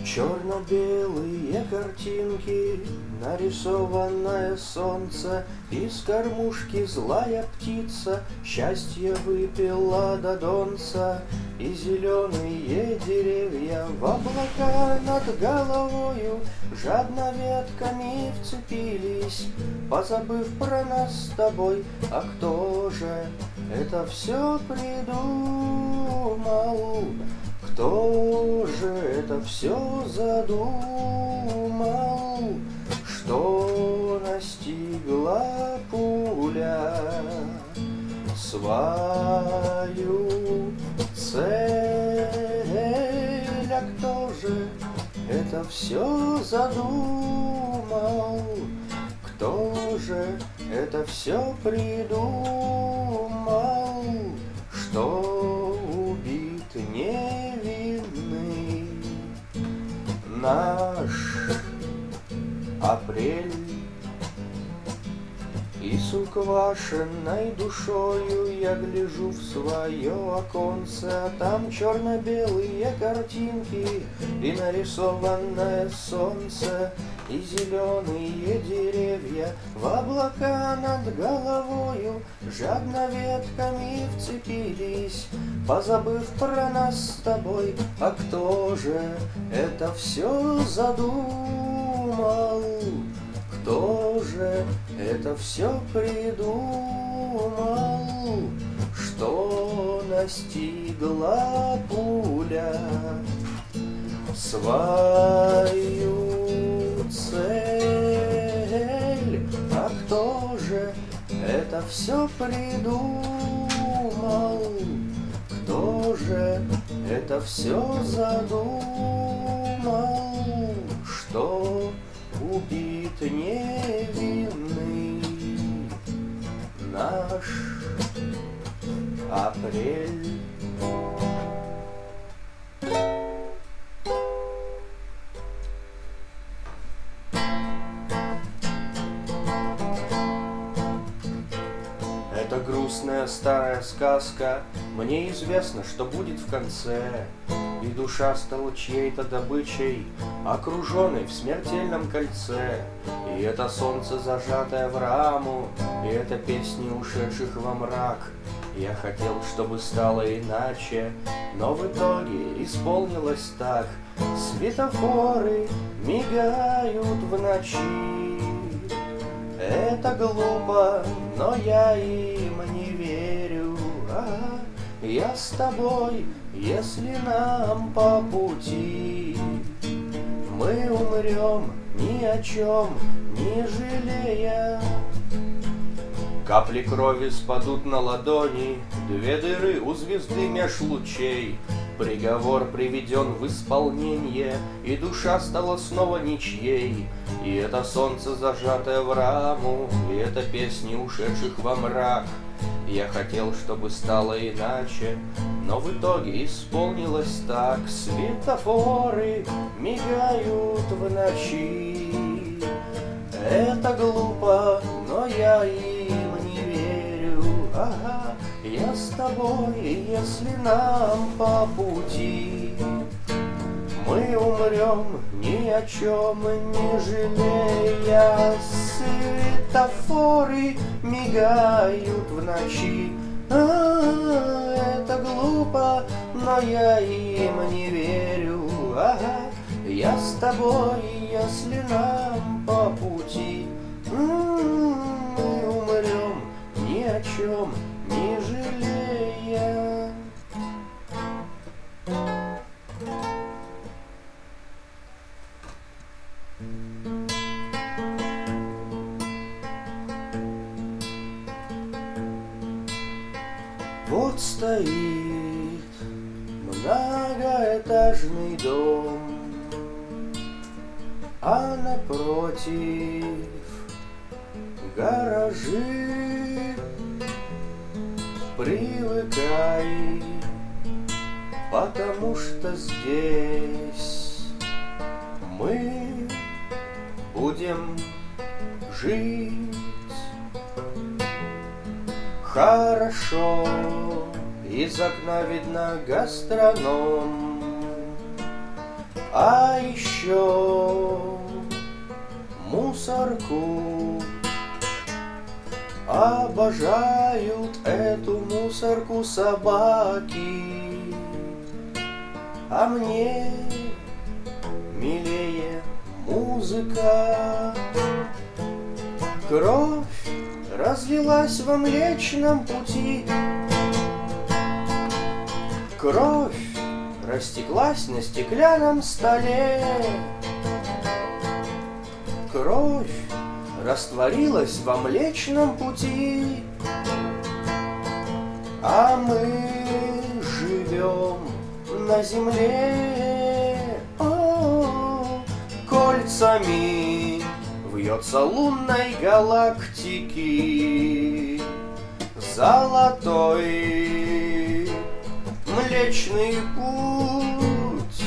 Черно-белые картинки, нарисованное солнце, из кормушки злая птица счастье выпила до донца, и зеленые деревья в облака над головою жадно ветками вцепились, позабыв про нас с тобой. А кто же это все придумал? Кто же это все задумал, что настигла пуля свою цель? А кто же это все задумал? Кто же это все придумал, что убит невинный наш апрель? И с уквашенной душою я гляжу в свое оконце, а там черно-белые картинки и нарисованное солнце, и зеленые деревья в облака над головою жадно ветками вцепились, позабыв про нас с тобой. А кто же это все задумал? Кто же это все придумал, что настигла пуля свою цель? А кто же это все придумал? Кто же это все задумал, что убит невинный наш апрель? Это грустная старая сказка, мне известно, что будет в конце. И душа стала чьей-то добычей, окруженной в смертельном кольце. И это солнце, зажатое в раму, и это песни ушедших во мрак. Я хотел, чтобы стало иначе, но в итоге исполнилось так. Светофоры мигают в ночи. Это глупо, но я им не верю. Я с тобой, если нам по пути. Мы умрем ни о чем не жалея. Капли крови спадут на ладони, две дыры у звезды меж лучей. Приговор приведен в исполнение, и душа стала снова ничьей. И это солнце, зажатое в раму, и это песни ушедших во мрак. Я хотел, чтобы стало иначе, но в итоге исполнилось так. Светофоры мигают в ночи. Это глупо, но я им не верю. Я с тобой, если нам по пути. Мы умрем ни о чем не жалея. Светофоры мигают в ночи. Это глупо, но я им не верю. Я с тобой, если нам по пути. Мы умрем ни о чем не жалея. Вот стоит многоэтажный дом, а напротив гаражи. Привыкай, потому что здесь мы будем жить хорошо. Из окна видно гастроном, А еще мусорку. Обожают эту мусорку собаки, а мне милее музыка. Кровь разлилась во Млечном Пути, кровь растеклась на стеклянном столе, кровь растворилась во Млечном Пути, а мы живем на земле. Кольцами вьется лунной галактики золотой Млечный Путь.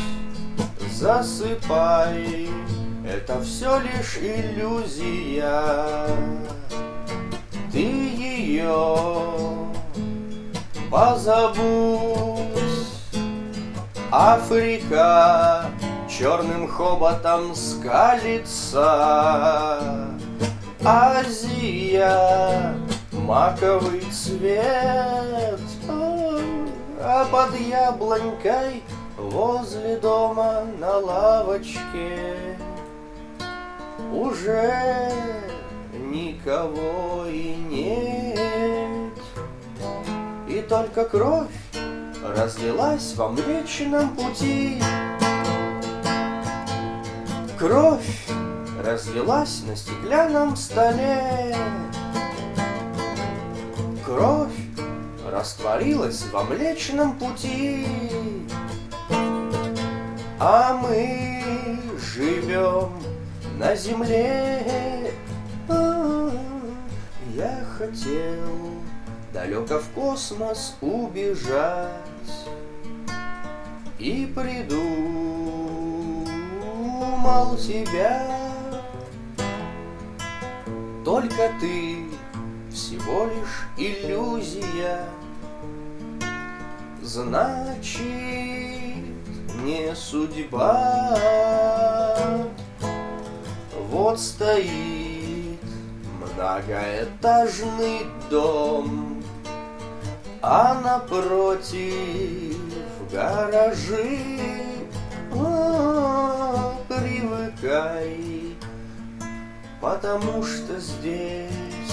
Засыпай, это все лишь иллюзия, ты ее позабудь. Африка черным хоботом скалится, Азия маковый цвет, а под яблонькой возле дома на лавочке уже никого и нет. И только кровь разлилась во Млечном Пути, кровь разлилась на стеклянном столе, кровь растворилась во Млечном Пути, а мы живем на земле. Я хотел далеко в космос убежать и придумал тебя. Только ты всего лишь иллюзия, значит, не судьба. Вот стоит многоэтажный дом, а напротив гаражи. Привыкай, потому что здесь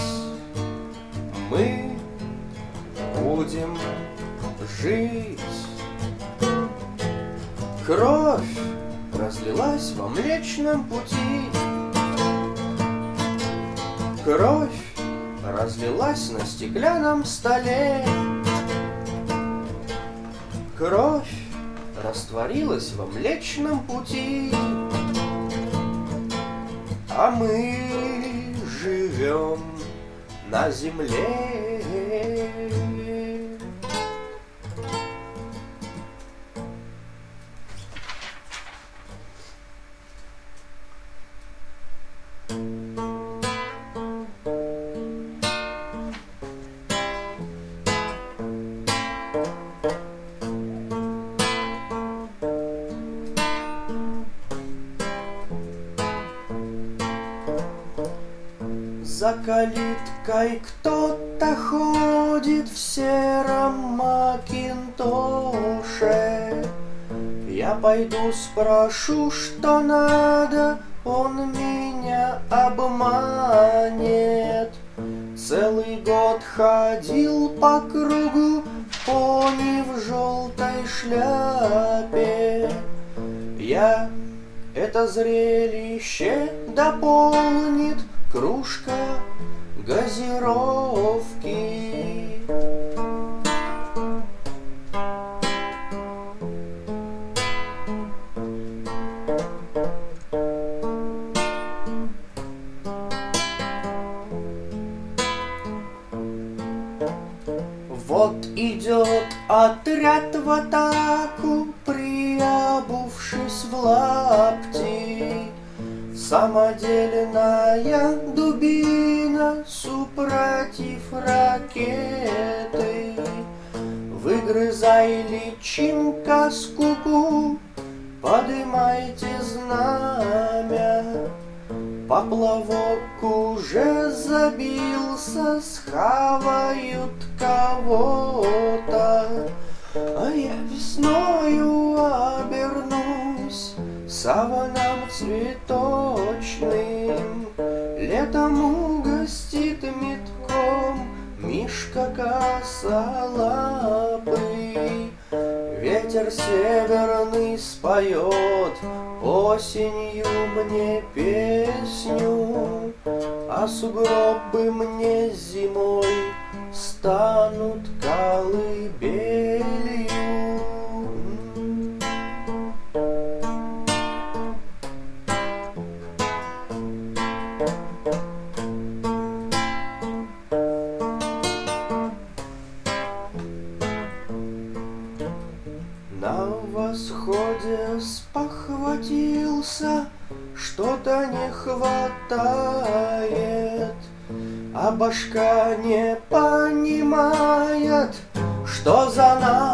мы будем жить. Кровь разлилась во Млечном Пути, кровь разлилась на стеклянном столе, кровь растворилась во Млечном Пути, а мы живем на земле. За калиткой кто-то ходит в сером макинтоше. Я пойду спрошу, что надо, он меня обманет. Целый год ходил по кругу пони в желтой шляпе. Это зрелище дополнит кружка газировки. Вот идет отряд в атаку, приобувшись в лапти. Самодельная дубина, супротив ракеты. Выгрызай, личинка, скуку, подымайте знамя. Поплавок уже забился, схавают кого-то, а я весною обернусь саваном цветочным. Летом угостит метком мишка косолапый. Ветер северный споет осенью мне песню, а сугробы мне зимой станут колыбелью. На восходе спохватился, что-то не хватает, а башка не понимает, что за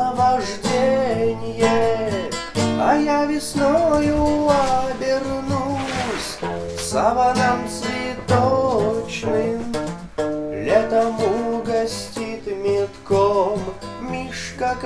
наваждение. А я весною обернусь саваном цветочным. Летом угостит метком мишка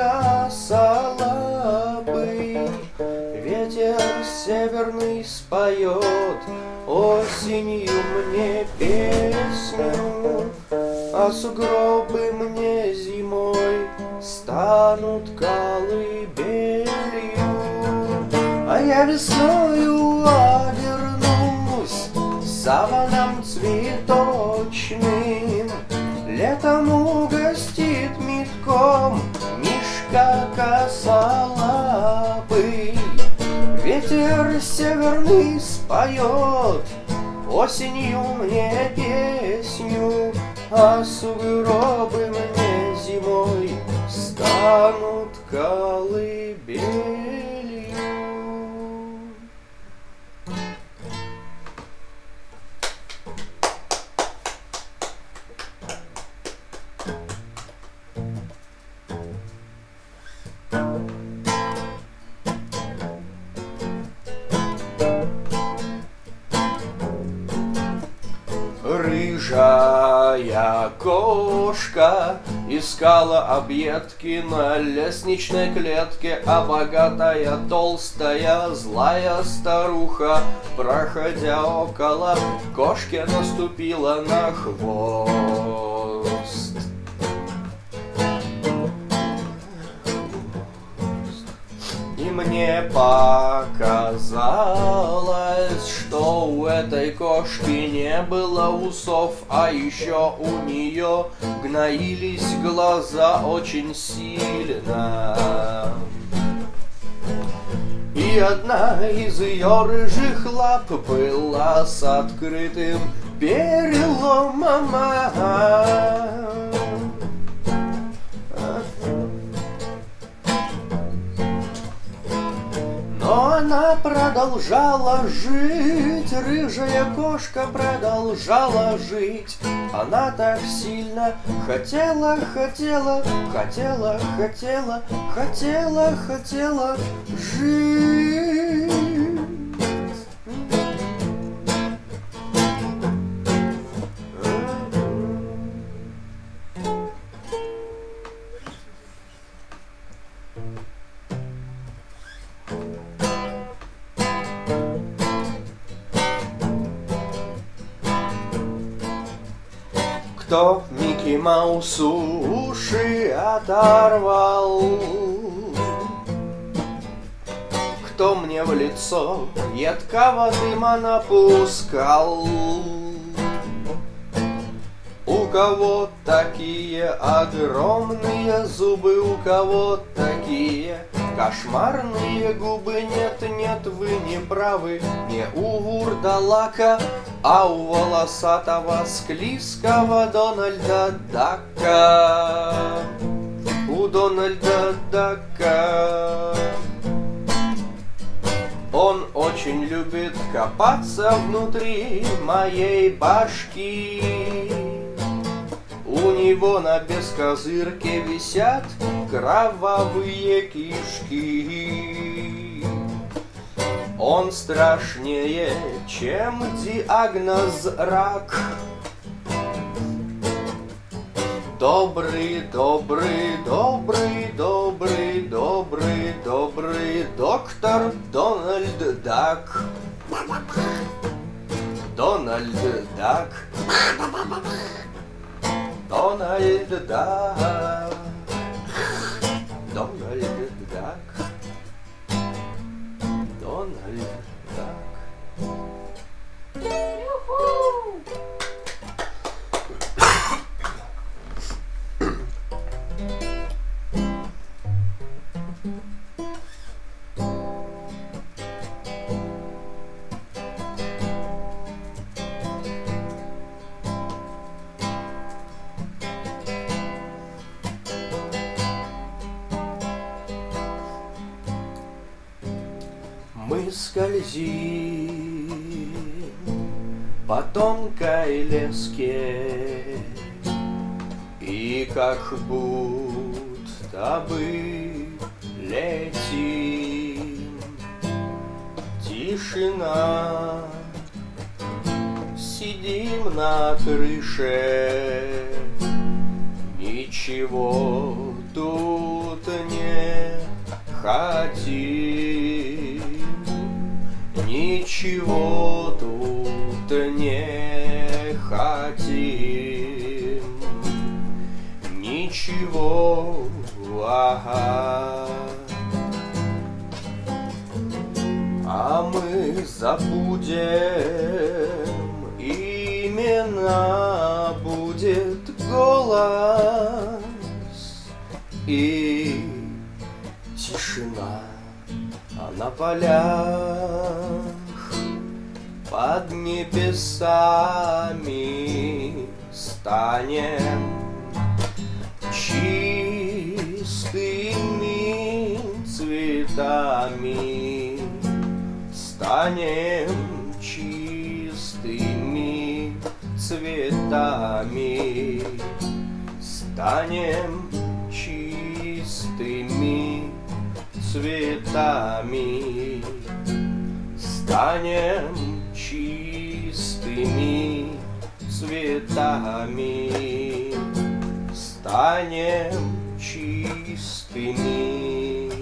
косолапый. Ветер северный споет осенью мне песню, а сугробы мне зимой станут колыбелью. А я весною обернусь саваном цветочным. Летом угостит метком мишка косолапый. Ветер северный споет осенью мне песню, а сугробы мне зимой станут колыбелью. Рыжая кошка искала объедки на лестничной клетке, а богатая, толстая, злая старуха, проходя около кошки, наступила на хвост. И мне показалось, что у этой кошки не было усов, а еще у нее гноились глаза очень сильно. И одна из ее рыжих лап была с открытым переломом. Но она продолжала жить, рыжая кошка продолжала жить. Она так сильно хотела, хотела, хотела, хотела, хотела, хотела жить. Кто Микки Маусу уши оторвал? Кто мне в лицо едкого дыма напускал? У кого такие огромные зубы, у кого такие кошмарные губы? Нет, нет, вы не правы, не у вурдалака, а у волосатого склизкого Дональда Дака. У Дональда Дака. Он очень любит копаться внутри моей башки. У него на бескозырке висят кровавые кишки. Он страшнее, чем диагноз рак. Добрый, добрый, добрый, добрый, добрый, добрый доктор Дональд Дак. Дональд Дак. Дональд Дак. Дональд Дак. Дональд Дак. Мы скользим по тонкой леске, и как будто бы летим. Тишина, сидим на крыше, ничего тут не хотим. Ничего тут не хотим. Ничего, ага. А мы забудем имена, будет голос и тишина. А на полях под небесами станем чистыми цветами. Станем чистыми цветами. Станем чистыми цветами. Станем чистыми цветами. Станем чистыми.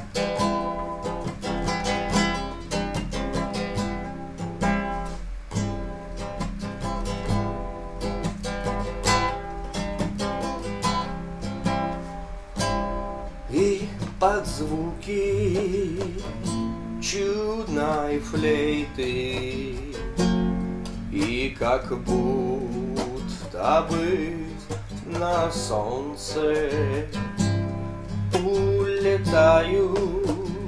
И под звуки чудной флейты, и как будто бы на солнце улетают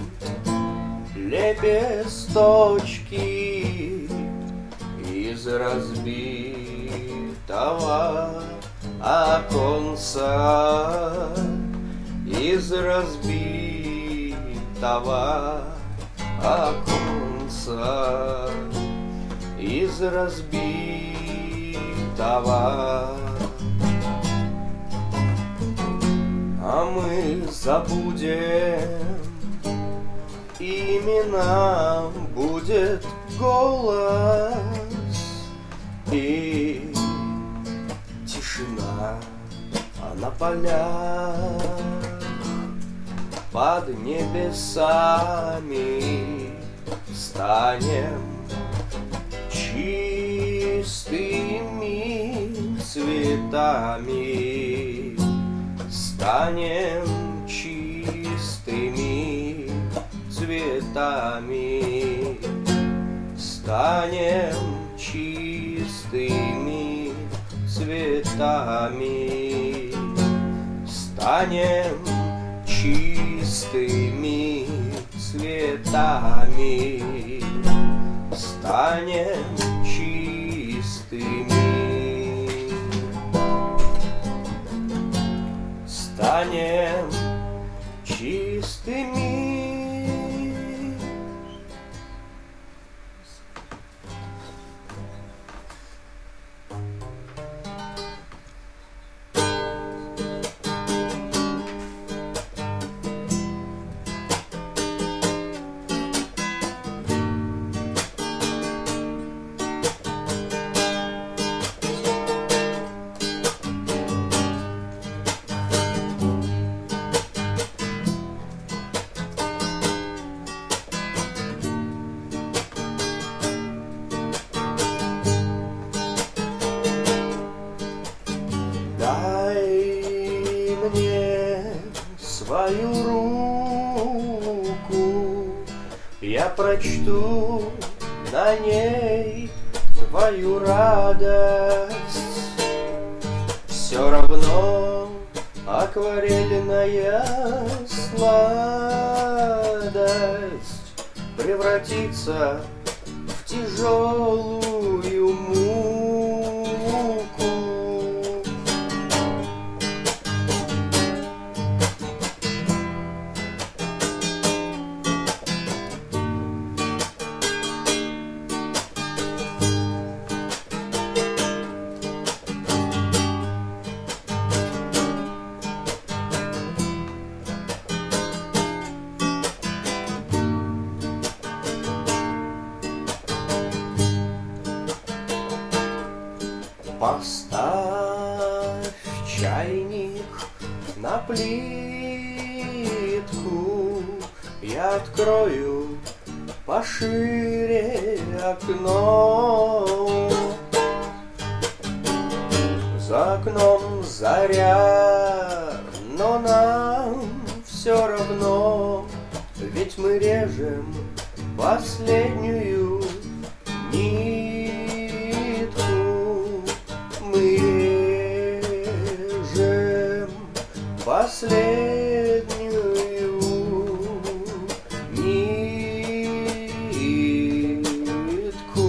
лепесточки из разбитого оконца. Из разбитого оконца. Из разбитого. А мы забудем имена, будет голос и тишина. А на полях под небесами станем чистыми цветами. Станем чистыми цветами. Станем чистыми цветами. Станем чистыми цветами. Станем чистыми. Станем чистыми. мне свою руку, я прочту на ней твою радость. Все равно акварельная сладость превратится в тяжелую муку. Поставь чайник на плитку, я открою пошире окно. За окном заря, но нам все равно, ведь мы режем последнюю нитку. Мы режем последнюю нитку.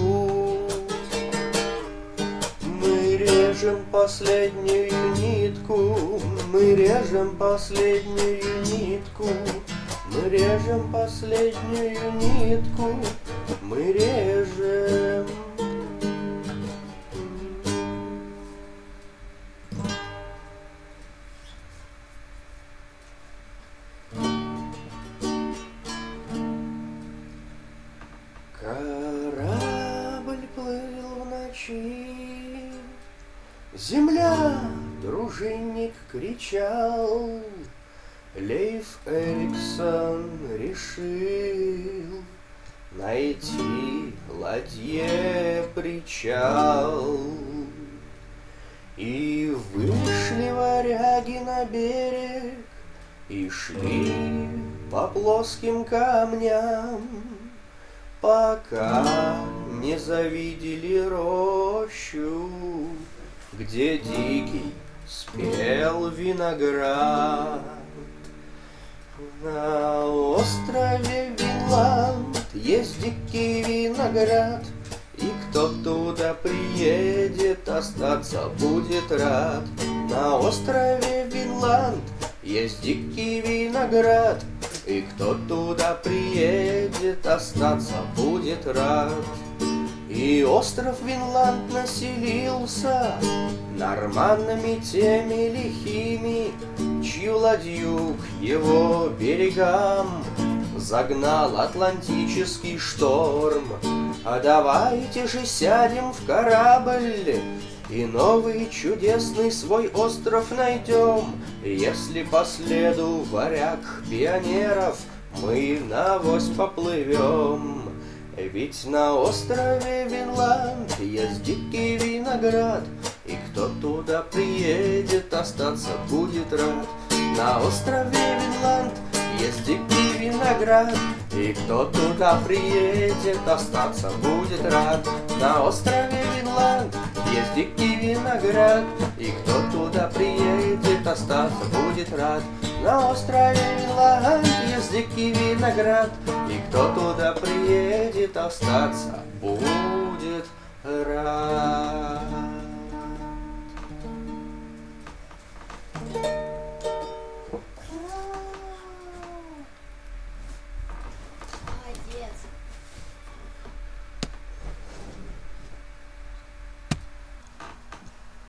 Мы режем последнюю нитку. Мы режем последнюю нитку. Мы режем последнюю нитку. Мы режем. Корабль плыл в ночи, земля, дружинник кричал. Лейф Эриксон решил найти ладье причал. И вышли варяги на берег и шли по плоским камням, пока не завидели рощу, где дикий спел виноград. На острове Винланд есть дикий виноград, и кто туда приедет, остаться будет рад. На острове Винланд есть дикий виноград, и кто туда приедет, остаться будет рад. И остров Винланд населился норманнами теми лихими, чью ладью к его берегам загнал атлантический шторм. А давайте же сядем в корабль и новый чудесный свой остров найдем, если по следу варяг пионеров мы навось поплывем. Ведь на острове Винланд есть дикий виноград, и кто туда приедет, остаться будет рад. На острове Винланд есть дикий виноград, и кто туда приедет, остаться будет рад. На острове Винланд есть дикий виноград, и кто туда приедет, остаться будет рад. На острове Винланд есть дикий виноград, и кто туда приедет, остаться будет рад.